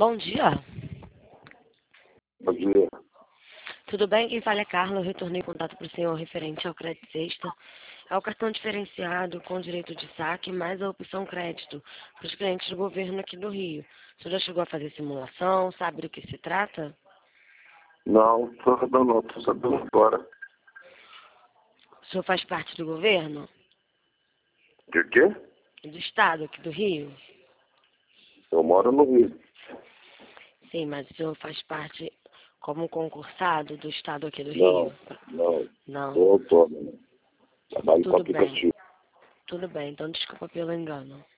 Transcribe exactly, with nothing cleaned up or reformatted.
Bom dia. Bom dia. Tudo bem? Quem fala é Carla. Eu retornei contato para o senhor referente ao crédito sexta. É o cartão diferenciado com direito de saque mais a opção crédito para os clientes do governo aqui do Rio. O senhor já chegou a fazer simulação? Sabe do que se trata? Não, estou sabendo não, estou sabendo agora. O senhor faz parte do governo? De quê? Do estado aqui do Rio? Eu moro no Rio. Sim, mas o senhor faz parte como concursado do estado aqui do Não, Rio? não. Não. Sou autônomo. Trabalho com Tudo bem. aplicativo. Tudo bem, então desculpa pelo engano.